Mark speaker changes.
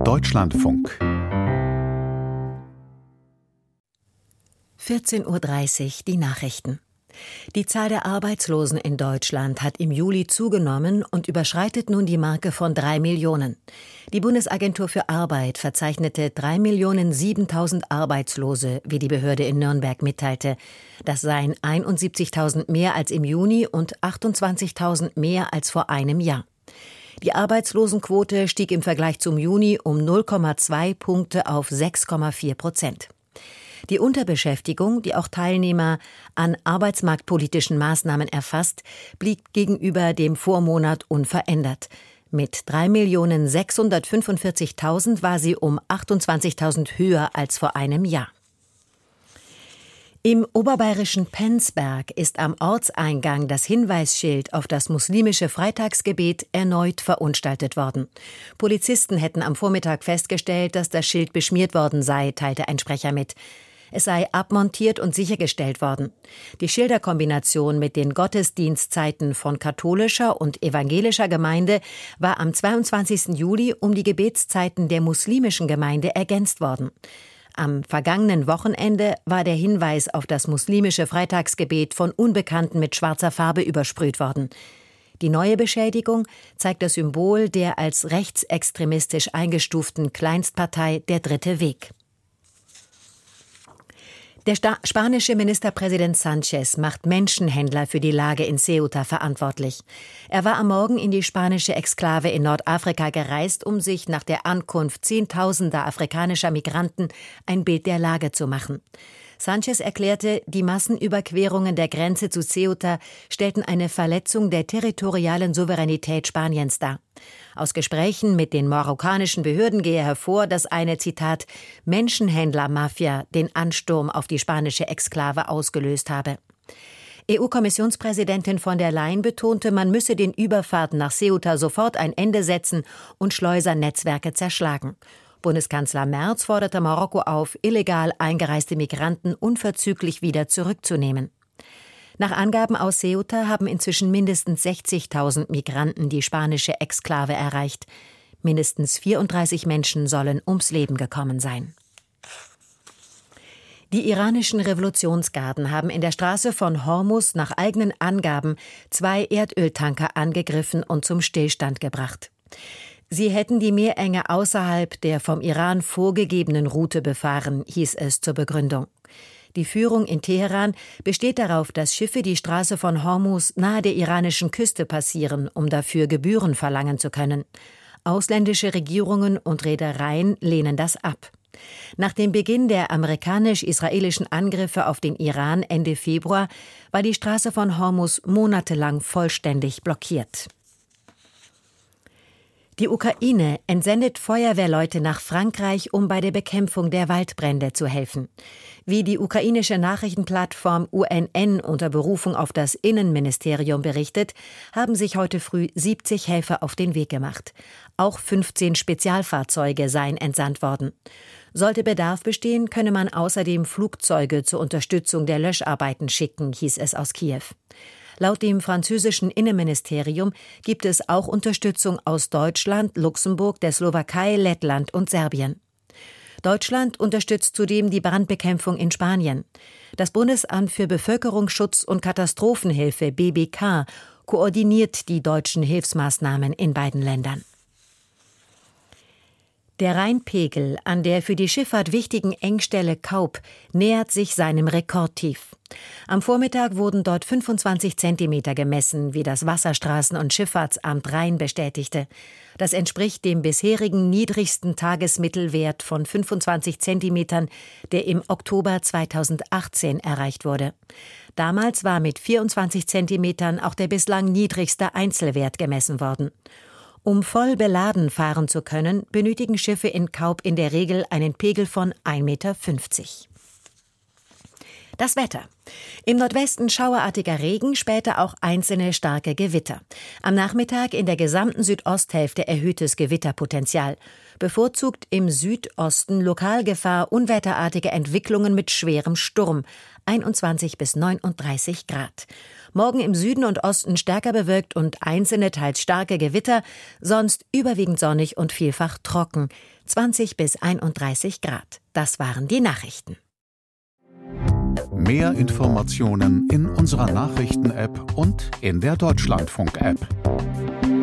Speaker 1: Deutschlandfunk
Speaker 2: 14:30 Uhr, die Nachrichten. Die Zahl der Arbeitslosen in Deutschland hat im Juli zugenommen und überschreitet nun die Marke von 3 Millionen. Die Bundesagentur für Arbeit verzeichnete 3.007.000 Arbeitslose, wie die Behörde in Nürnberg mitteilte. Das seien 71.000 mehr als im Juni und 28.000 mehr als vor einem Jahr. Die Arbeitslosenquote stieg im Vergleich zum Juni um 0,2 Punkte auf 6,4%. Die Unterbeschäftigung, die auch Teilnehmer an arbeitsmarktpolitischen Maßnahmen erfasst, blieb gegenüber dem Vormonat unverändert. Mit 3.645.000 war sie um 28.000 höher als vor einem Jahr. Im oberbayerischen Penzberg ist am Ortseingang das Hinweisschild auf das muslimische Freitagsgebet erneut verunstaltet worden. Polizisten hätten am Vormittag festgestellt, dass das Schild beschmiert worden sei, teilte ein Sprecher mit. Es sei abmontiert und sichergestellt worden. Die Schilderkombination mit den Gottesdienstzeiten von katholischer und evangelischer Gemeinde war am 22. Juli um die Gebetszeiten der muslimischen Gemeinde ergänzt worden. Am vergangenen Wochenende war der Hinweis auf das muslimische Freitagsgebet von Unbekannten mit schwarzer Farbe übersprüht worden. Die neue Beschädigung zeigt das Symbol der als rechtsextremistisch eingestuften Kleinstpartei Der Dritte Weg. Der spanische Ministerpräsident Sánchez macht Menschenhändler für die Lage in Ceuta verantwortlich. Er war am Morgen in die spanische Exklave in Nordafrika gereist, um sich nach der Ankunft Zehntausender afrikanischer Migranten ein Bild der Lage zu machen. Sánchez erklärte, die Massenüberquerungen der Grenze zu Ceuta stellten eine Verletzung der territorialen Souveränität Spaniens dar. Aus Gesprächen mit den marokkanischen Behörden gehe hervor, dass eine, Zitat, Menschenhändler-Mafia den Ansturm auf die spanische Exklave ausgelöst habe. EU-Kommissionspräsidentin von der Leyen betonte, man müsse den Überfahrten nach Ceuta sofort ein Ende setzen und Schleusernetzwerke zerschlagen. Bundeskanzler Merz forderte Marokko auf, illegal eingereiste Migranten unverzüglich wieder zurückzunehmen. Nach Angaben aus Ceuta haben inzwischen mindestens 60.000 Migranten die spanische Exklave erreicht. Mindestens 34 Menschen sollen ums Leben gekommen sein. Die iranischen Revolutionsgarden haben in der Straße von Hormuz nach eigenen Angaben 2 Erdöltanker angegriffen und zum Stillstand gebracht. Sie hätten die Meerenge außerhalb der vom Iran vorgegebenen Route befahren, hieß es zur Begründung. Die Führung in Teheran besteht darauf, dass Schiffe die Straße von Hormuz nahe der iranischen Küste passieren, um dafür Gebühren verlangen zu können. Ausländische Regierungen und Reedereien lehnen das ab. Nach dem Beginn der amerikanisch-israelischen Angriffe auf den Iran Ende Februar war die Straße von Hormuz monatelang vollständig blockiert. Die Ukraine entsendet Feuerwehrleute nach Frankreich, um bei der Bekämpfung der Waldbrände zu helfen. Wie die ukrainische Nachrichtenplattform UNN unter Berufung auf das Innenministerium berichtet, haben sich heute früh 70 Helfer auf den Weg gemacht. Auch 15 Spezialfahrzeuge seien entsandt worden. Sollte Bedarf bestehen, könne man außerdem Flugzeuge zur Unterstützung der Löscharbeiten schicken, hieß es aus Kiew. Laut dem französischen Innenministerium gibt es auch Unterstützung aus Deutschland, Luxemburg, der Slowakei, Lettland und Serbien. Deutschland unterstützt zudem die Brandbekämpfung in Spanien. Das Bundesamt für Bevölkerungsschutz und Katastrophenhilfe BBK koordiniert die deutschen Hilfsmaßnahmen in beiden Ländern. Der Rheinpegel an der für die Schifffahrt wichtigen Engstelle Kaup nähert sich seinem Rekordtief. Am Vormittag wurden dort 25 Zentimeter gemessen, wie das Wasserstraßen- und Schifffahrtsamt Rhein bestätigte. Das entspricht dem bisherigen niedrigsten Tagesmittelwert von 25 Zentimetern, der im Oktober 2018 erreicht wurde. Damals war mit 24 Zentimetern auch der bislang niedrigste Einzelwert gemessen worden. Um voll beladen fahren zu können, benötigen Schiffe in Kaup in der Regel einen Pegel von 1,50 Meter. Das Wetter. Im Nordwesten schauerartiger Regen, später auch einzelne starke Gewitter. Am Nachmittag in der gesamten Südosthälfte erhöhtes Gewitterpotenzial. Bevorzugt im Südosten Lokalgefahr unwetterartige Entwicklungen mit schwerem Sturm, 21 bis 39 Grad. Morgen im Süden und Osten stärker bewölkt und einzelne, teils starke Gewitter, sonst überwiegend sonnig und vielfach trocken, 20 bis 31 Grad. Das waren die Nachrichten.
Speaker 1: Mehr Informationen in unserer Nachrichten-App und in der Deutschlandfunk-App.